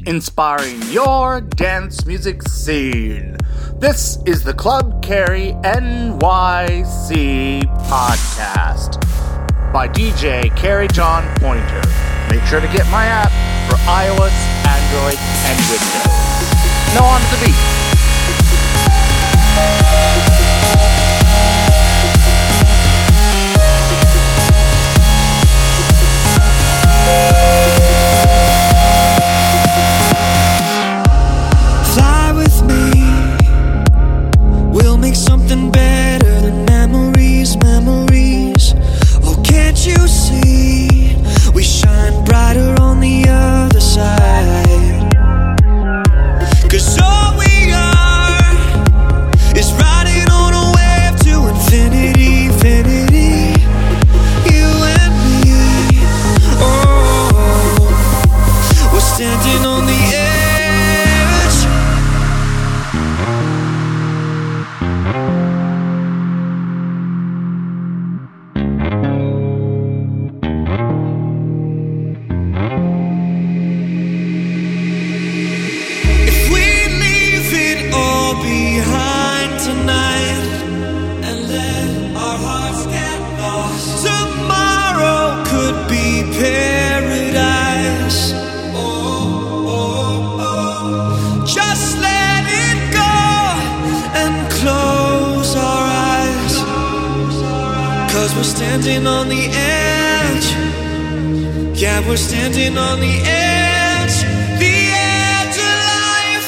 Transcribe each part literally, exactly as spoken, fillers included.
inspiring your dance music scene. This is the Club Carry N Y C podcast by D J Carry John Pointer. Make sure to get my app for iOS, Android, and Windows. Now on to the beat. Something better than memories, memories. Oh, can't you see? We shine brighter on the other side. 'Cause all we are is riding on a wave to infinity, infinity. You and me. Oh, we're standing on the edge. We're standing on the edge. Yeah, we're standing on the edge. The edge of life.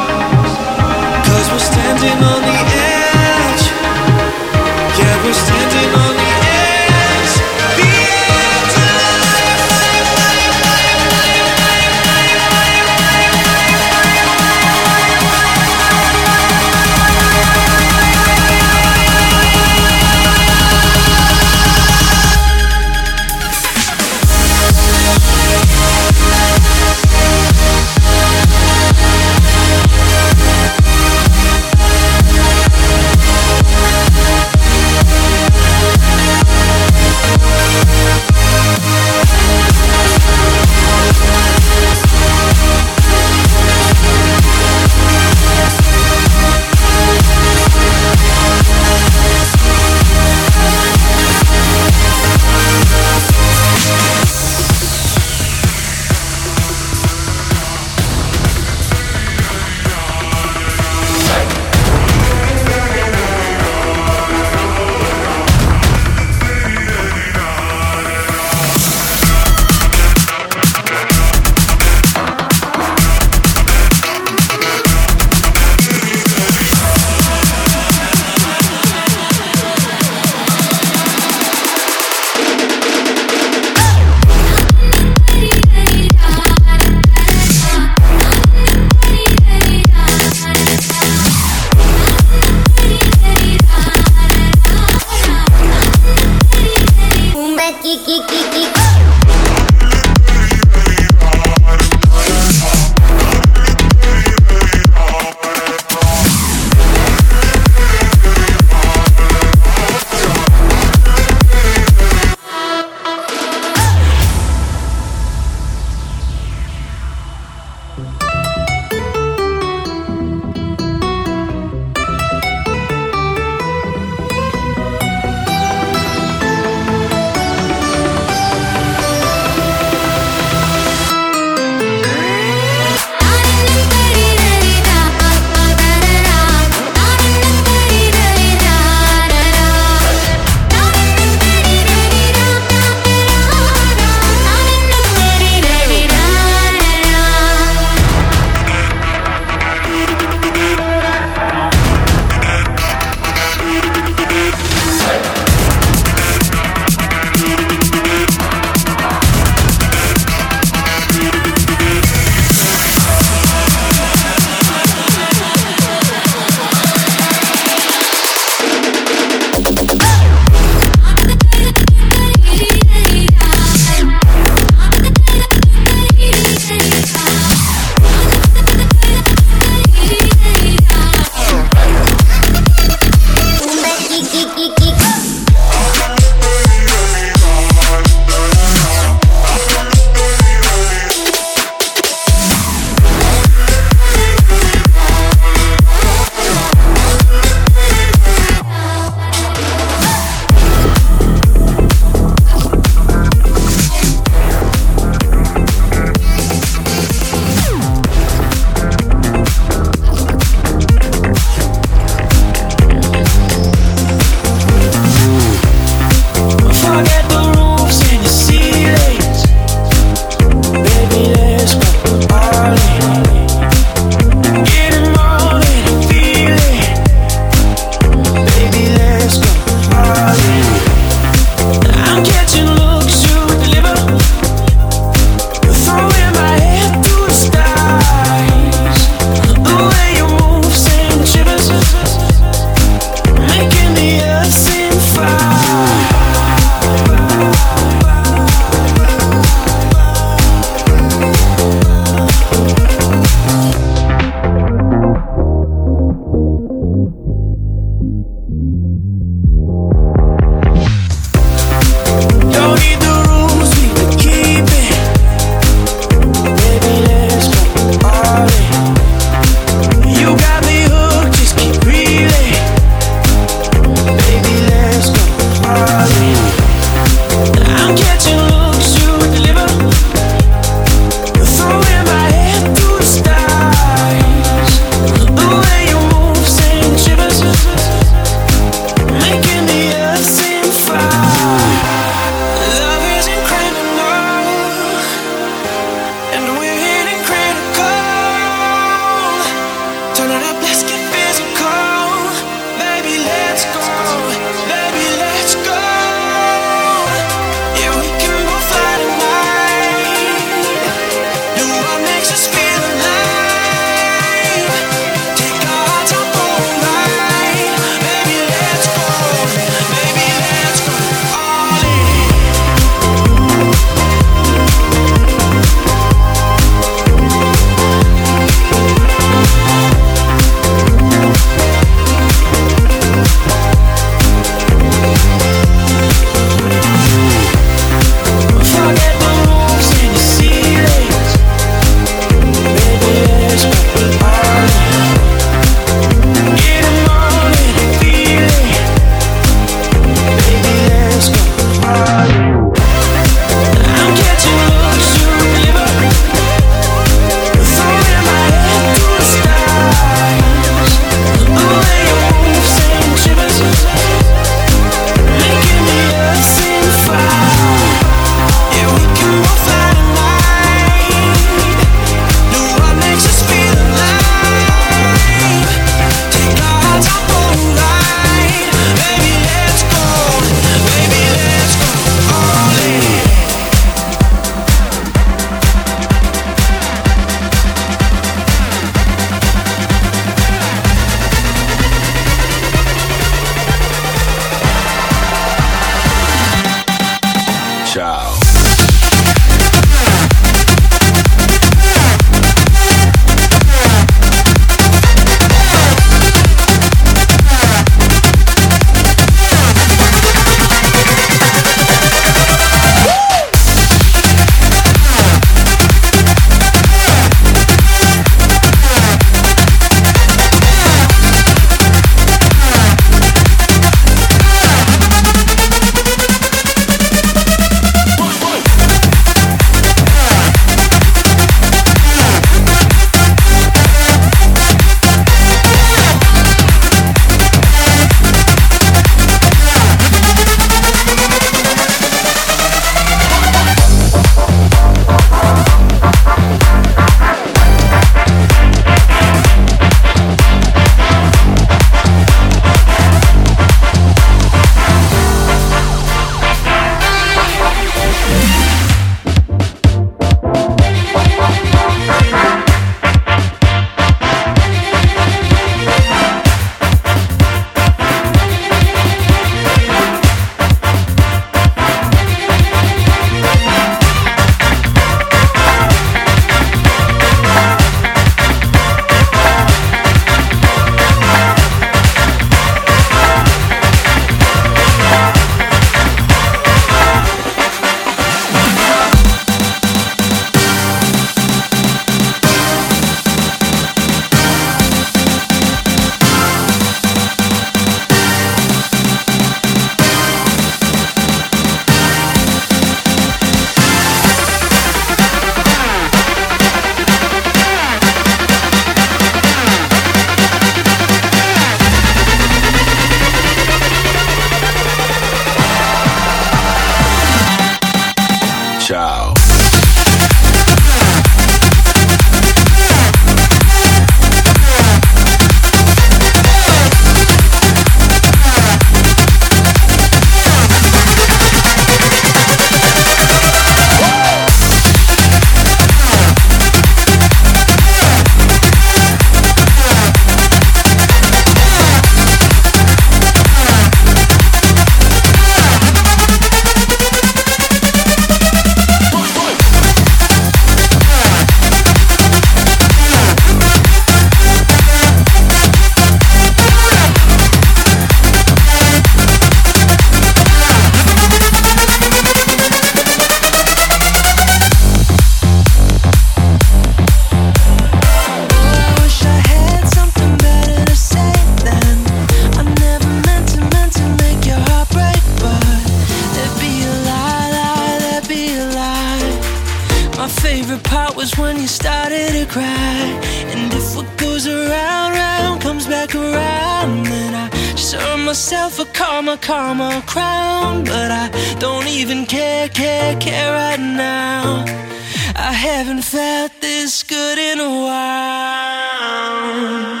favorite part was when you started to cry. And if what goes around, round comes back around, then I just earned myself a karma, karma crown. But I don't even care, care, care right now. I haven't felt this good in a while.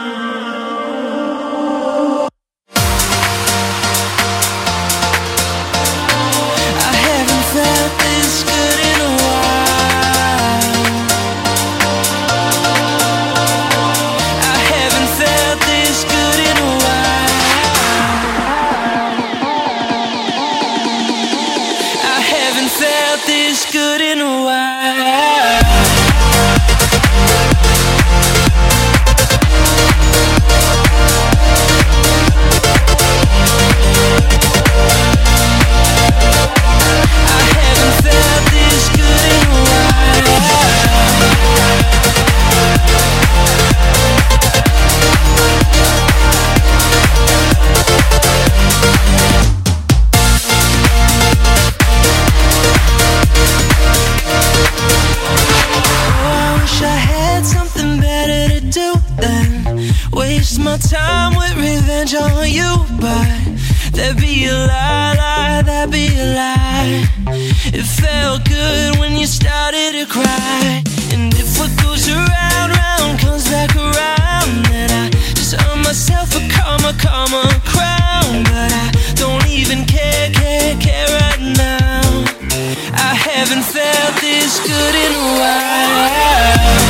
My time with revenge on you, but that'd be a lie, lie, that'd be a lie. It felt good when you started to cry. And if what goes around, round comes back around, then I just earn myself a karma, karma crown. But I don't even care, care, care right now. I haven't felt this good in a while.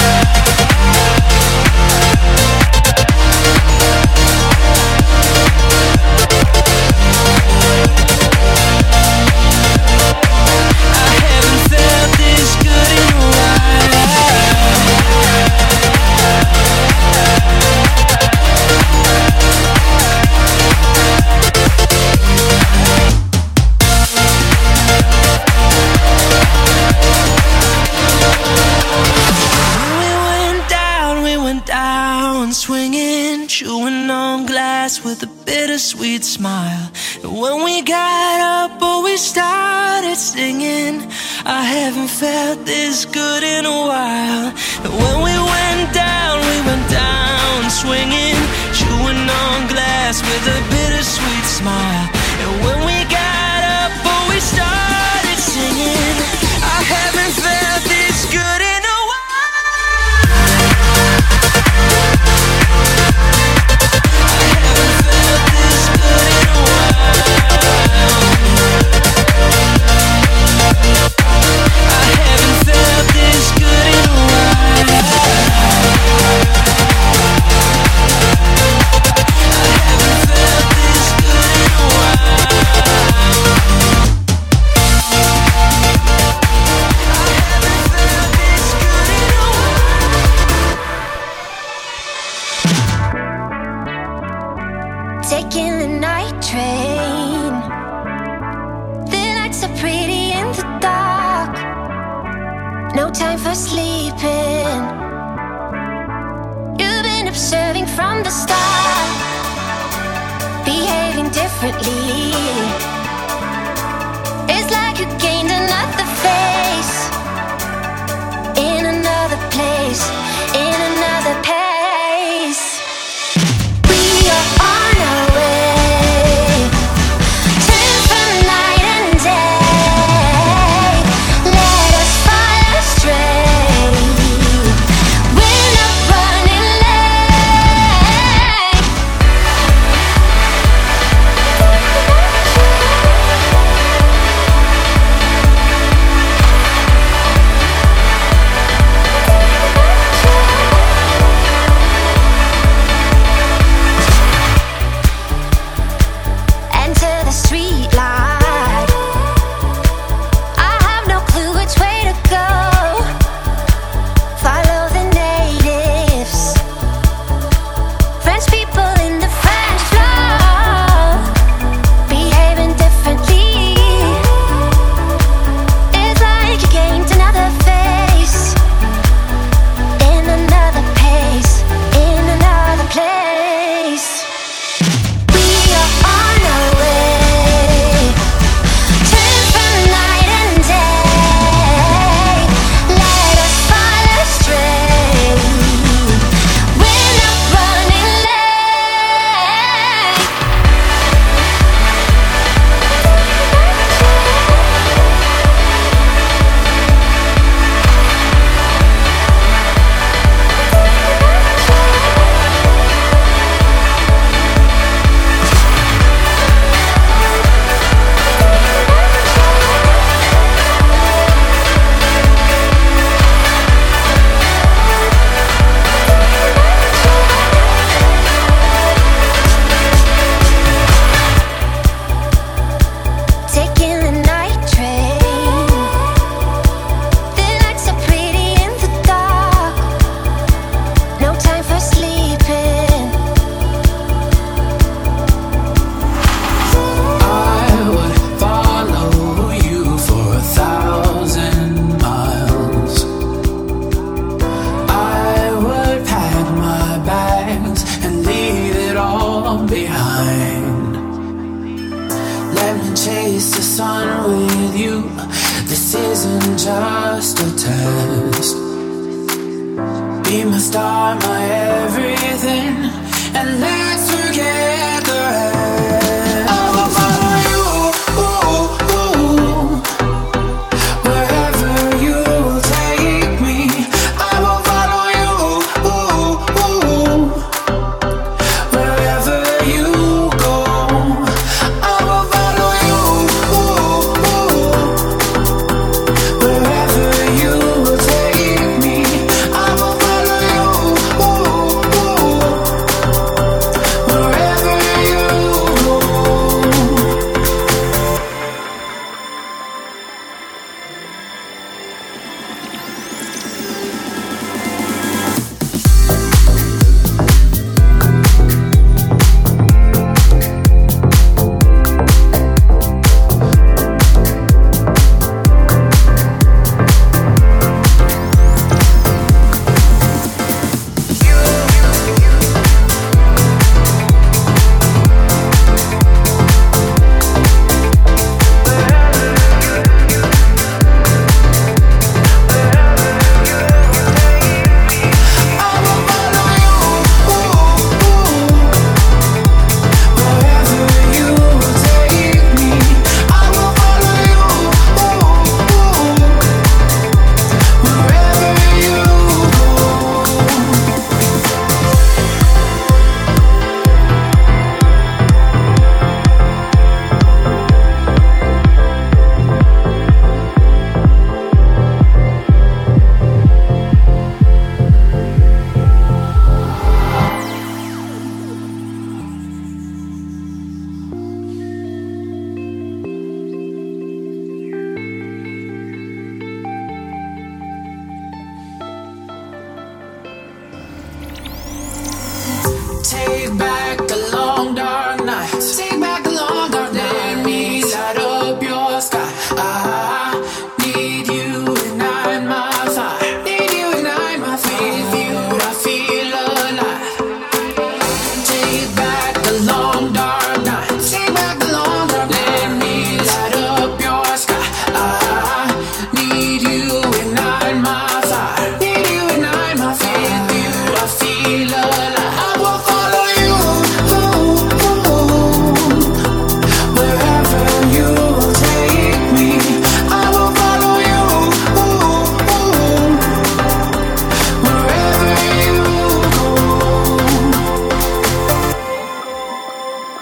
With a bittersweet smile. And when we got up, oh, we started singing. I haven't felt this good in a while. And when we went down, we went down swinging, chewing on glass with a bittersweet smile. And when we got up, oh, we started singing. I haven't felt this good in a while. Taking the night train, the lights are pretty in the dark. No time for sleeping. You've been observing from the start, behaving differently. It's like you gained another face, in another place, in another pace. behind. Let me chase the sun with you. This isn't just a test. Be my star, my everything, and let's forget the rest. I will follow you, ooh, ooh, wherever you take me. I will follow you, ooh, ooh, wherever you go. I will follow you, ooh, ooh, wherever you take me. I will follow you, ooh, ooh, wherever you go. Take back the long dark nights. Take back the long dark nights. Let me light up your sky. I need you ignite my fire. Need you ignite my fire. With you I feel alive. Take back the long dark nights. Take back the long dark nights. Let me light up your sky. I need you ignite my fire. Need you ignite my fire. With you I feel alive. I will follow you, ooh, ooh, wherever you take me. I will follow you, ooh, ooh, wherever you go.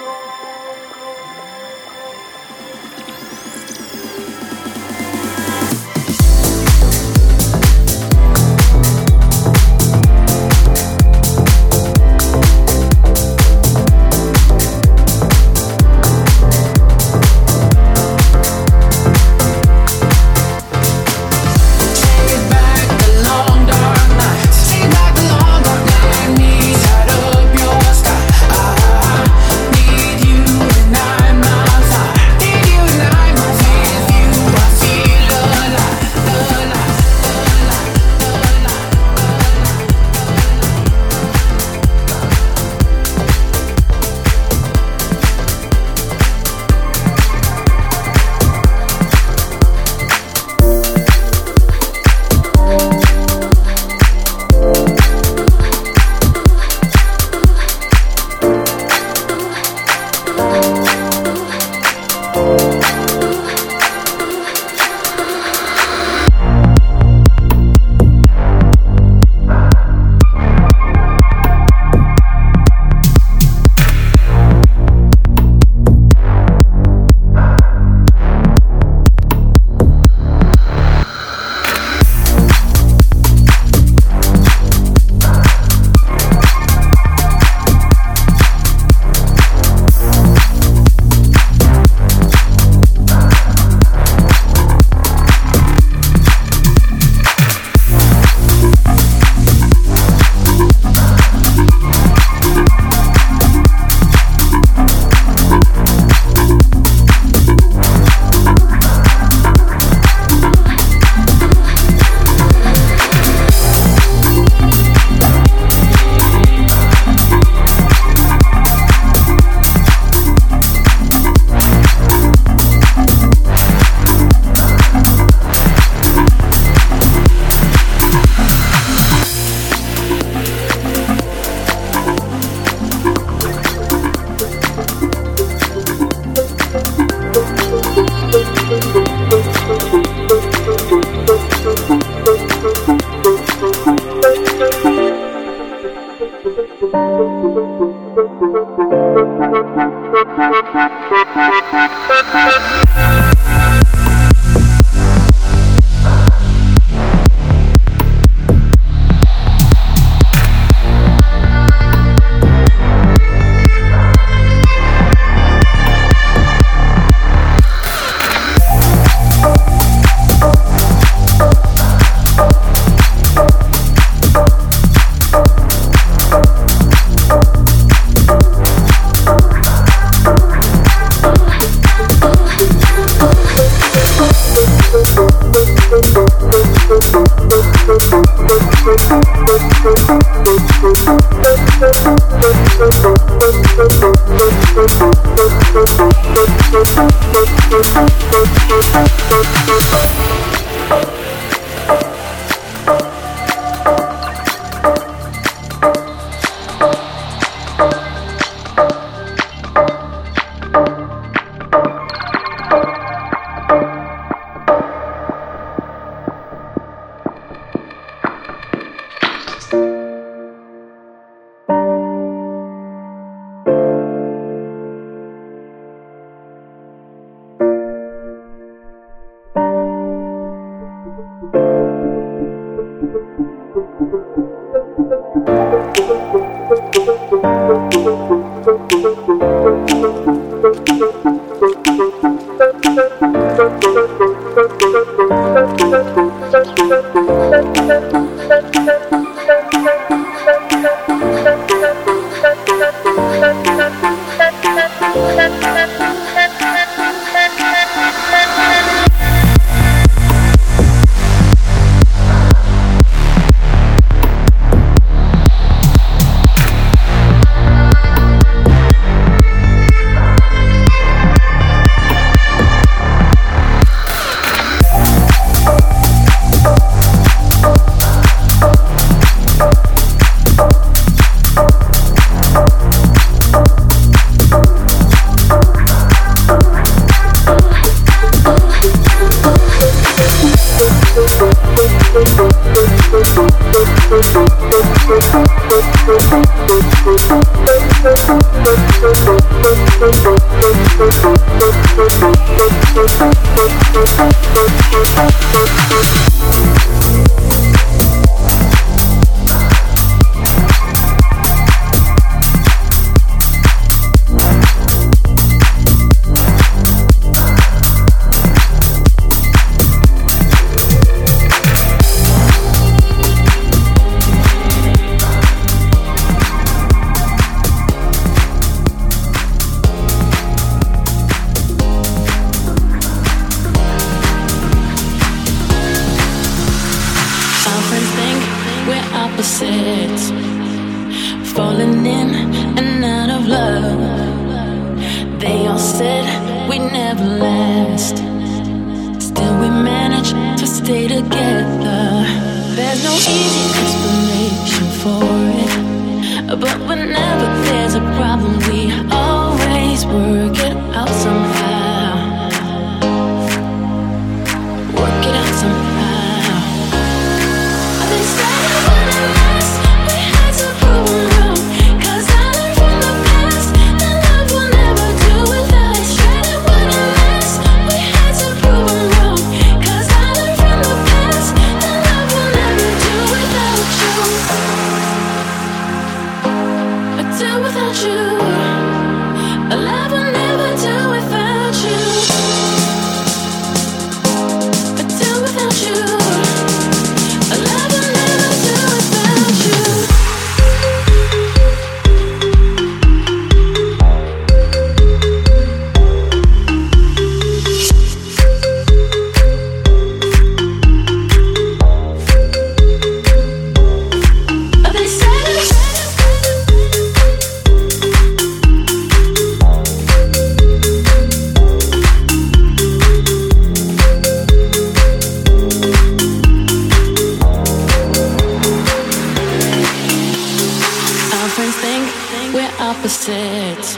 opposites,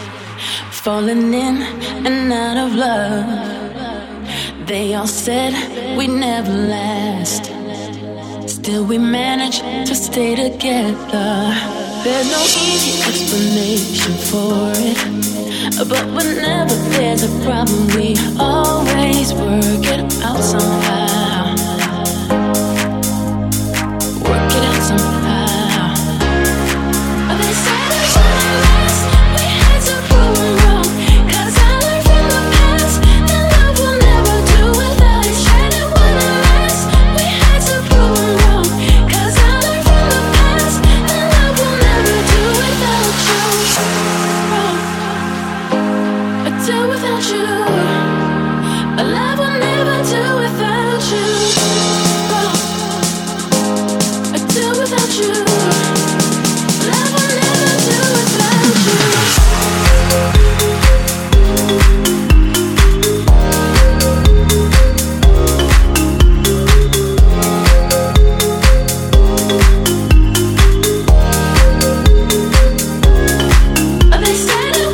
falling in and out of love. They all said we'd never last, still we managed to stay together. There's no easy explanation for it, but whenever there's a problem, we always work it out somehow. Work it out somehow. They said it wouldn't last, we had to prove them wrong. 'Cause I learned from the past that love will never do without it. Said it wouldn't last, we had to prove them wrong. 'Cause I learned from the past that love will never do without you. Wrong. Do without you. A love will never do without you. Wrong. Do without you. Love will never do without you. They said it.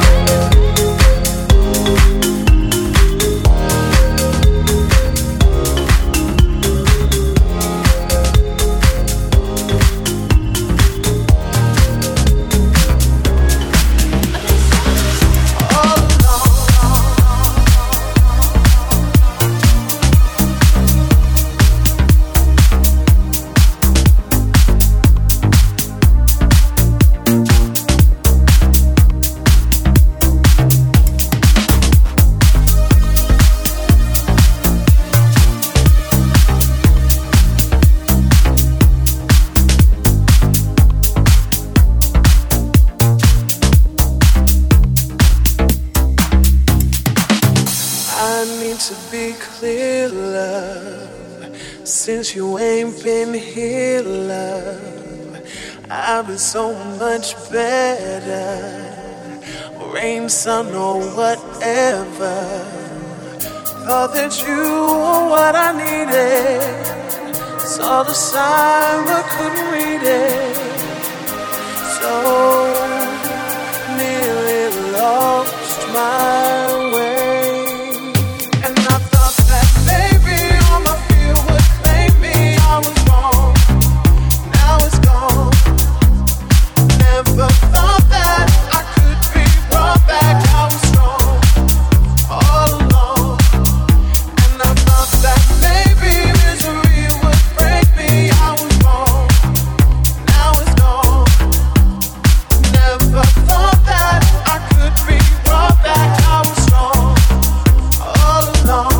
Since you ain't been here, love, I've been so much better. Rain, sun, or whatever. Thought that you were what I needed. Saw the sign but couldn't read it. So nearly lost my way. And I thought that maybe all my fear would claim me. I was wrong, now it's gone. Never thought that I could be brought back. I was strong all along. And I thought that maybe misery would break me. I was wrong, now it's gone. Never thought that I could be brought back. I was strong all along.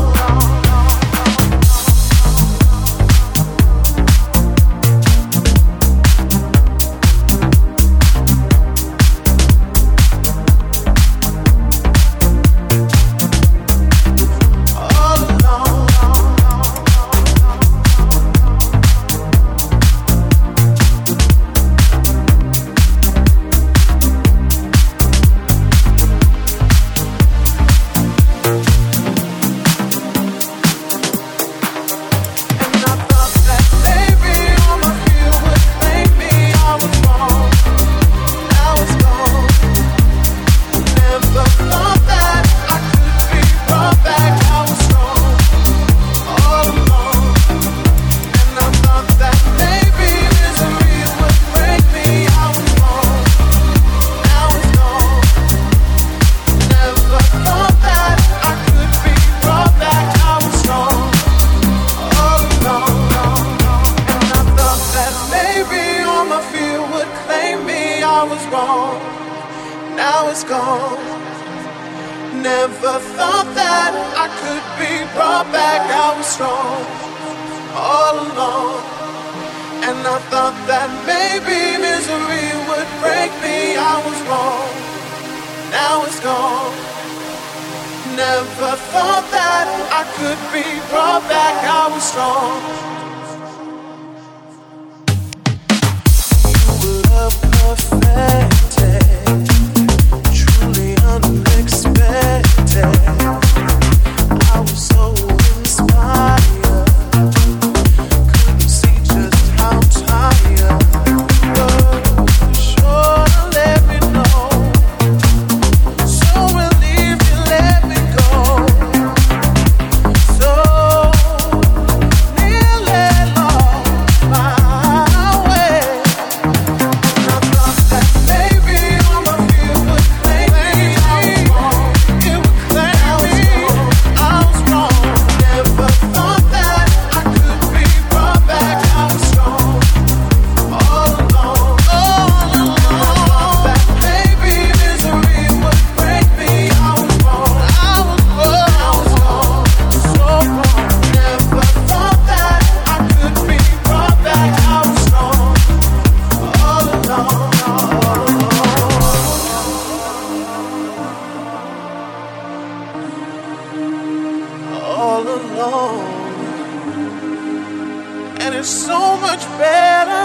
much better.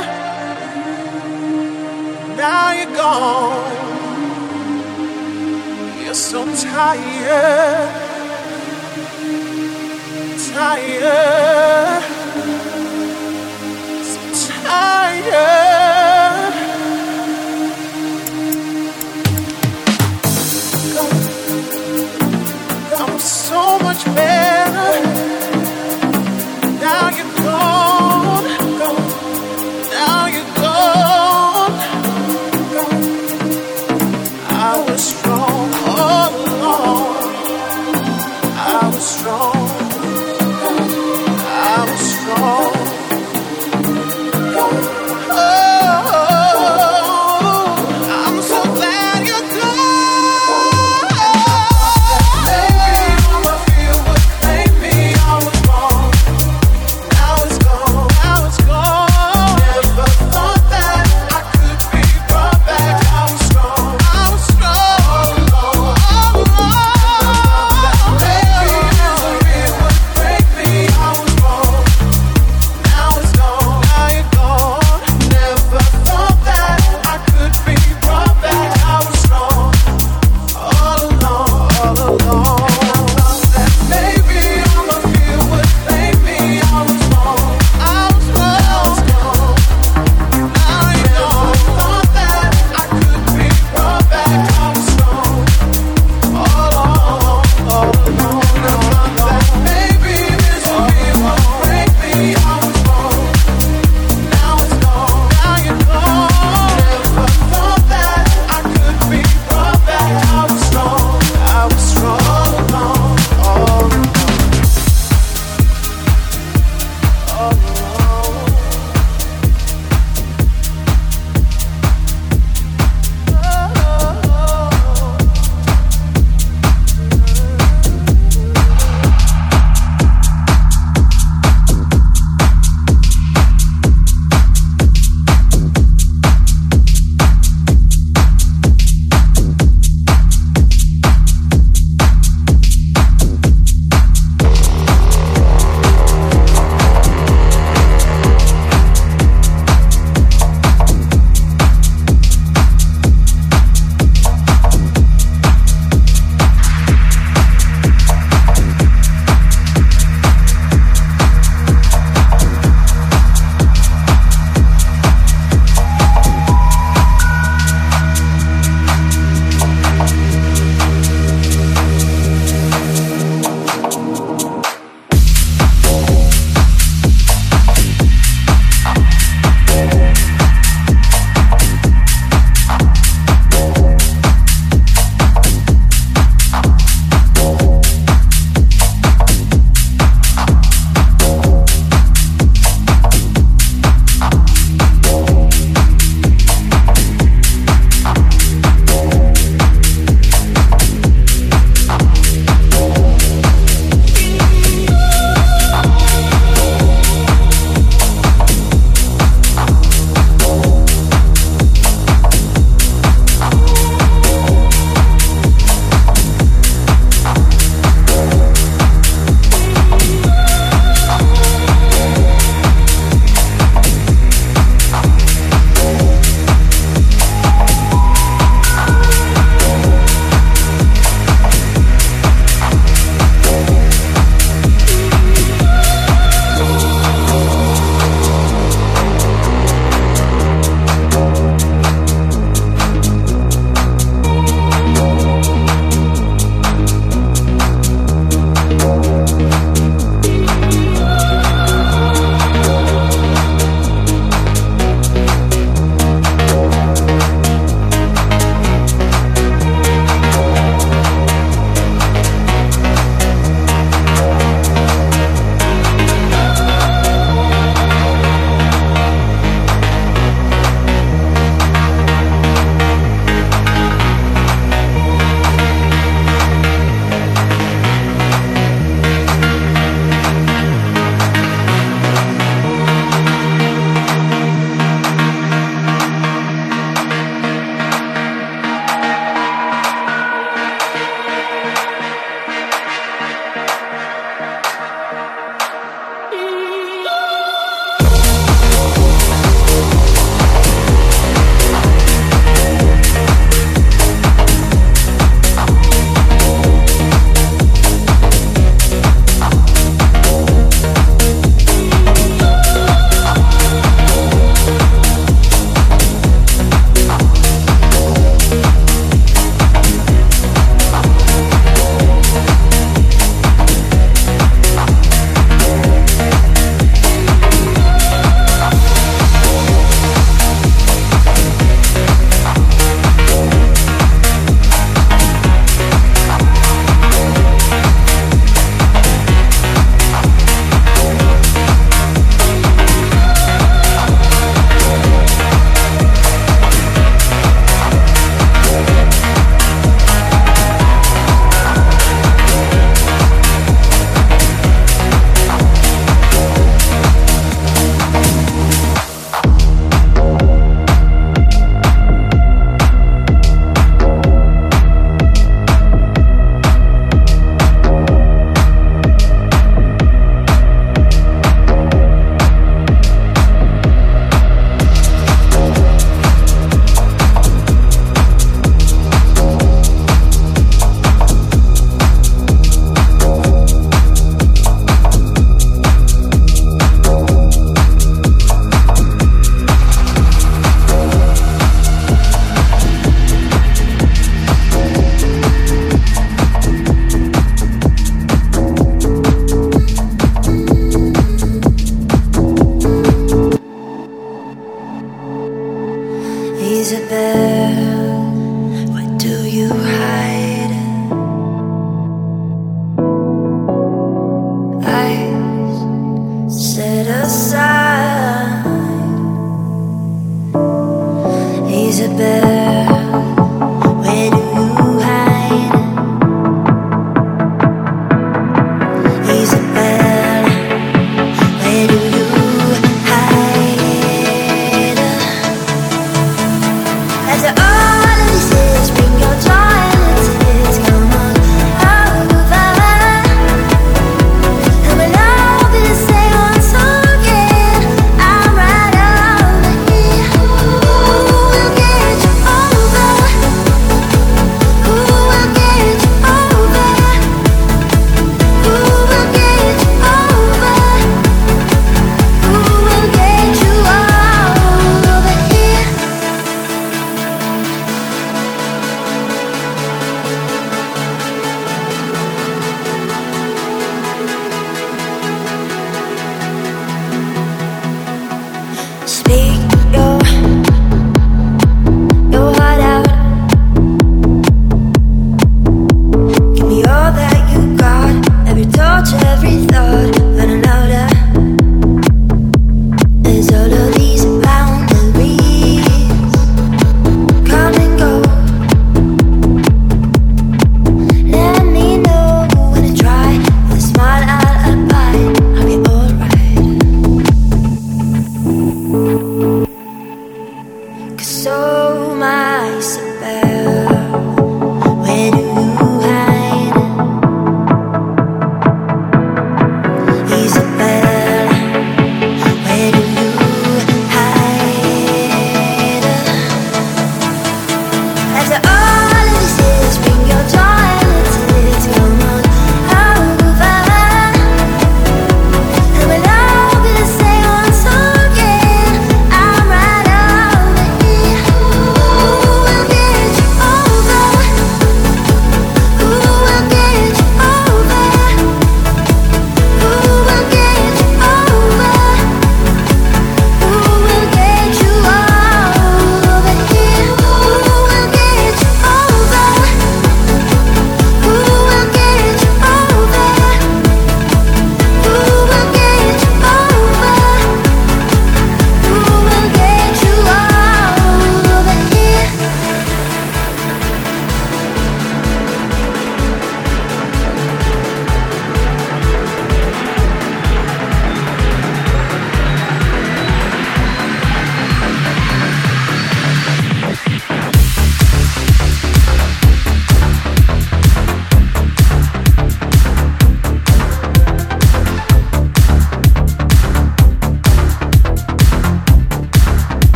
Now you're gone. You're so tired, tired, so tired. Gone, gone so much better. Now you're gone, gone. Now you're gone, gone. I was strong all along. I was strong. I was strong. Oh, I'm so glad you're gone. Maybe all I feel would blame me. I was wrong. Now it's gone. Now it's gone. Never thought that I could be brought back. I was strong. I was strong.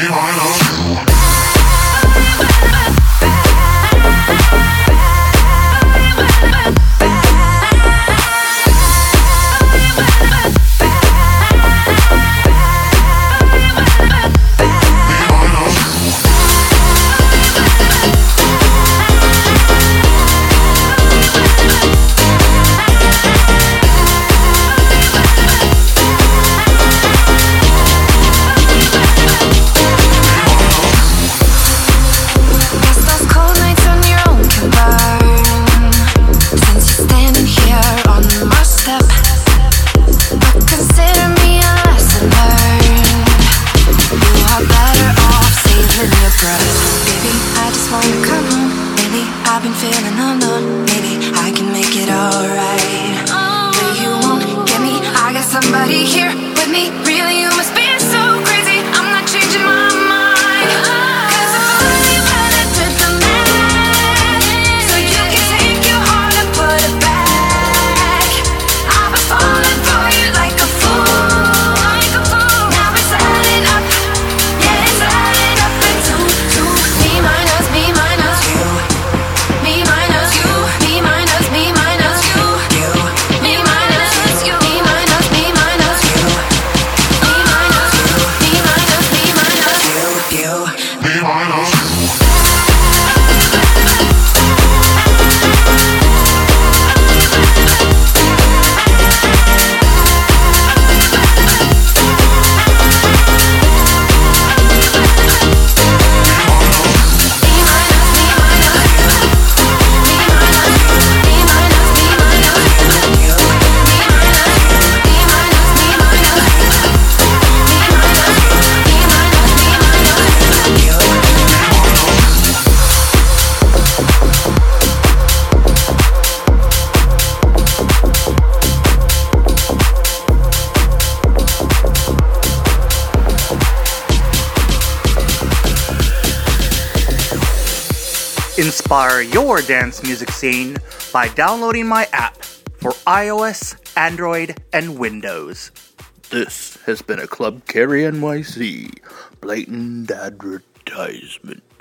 Inspire your dance music scene by downloading my app for iOS, Android, and Windows. This has been a Club Carry N Y C blatant advertisement.